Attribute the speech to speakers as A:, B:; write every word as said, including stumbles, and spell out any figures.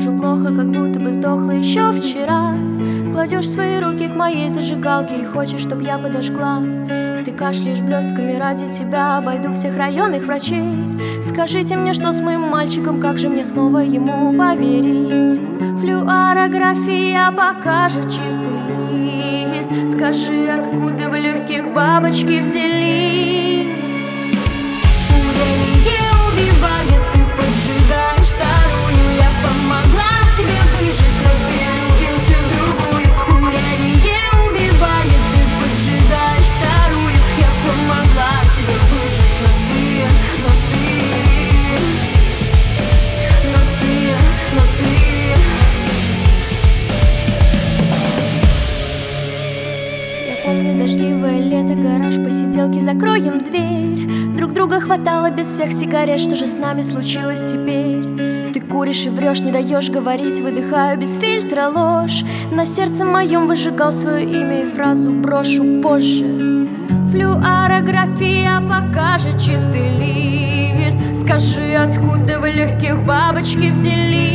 A: вижу плохо, как будто бы сдохла еще вчера. Кладешь свои руки к моей зажигалке и хочешь, чтоб я подожгла. Ты кашляешь блестками, ради тебя обойду всех районных врачей. Скажите мне, что с моим мальчиком, как же мне снова ему поверить? Флюорография покажет чистый лист. Скажи, откуда в легких бабочки взялись? Курение убивает, ты поджигаешь вторую. Я помогла тебе выжить, но ты влюбился в другую. Курение убивает, ты поджигаешь вторую. Я помогла тебе выжить, но ты, но ты, но ты, но ты. Я помню дождливое лето, гараж, посиделки, закроем дверь. Друг друга хватало без всех сигарет. Что же с нами случилось теперь? Ты куришь и врешь, не даешь говорить. Выдыхаю без фильтра ложь. На сердце моем выжигал свое имя и фразу брошу позже. Флюорография покажет чистый лист. Скажи, откуда в легких бабочки взялись?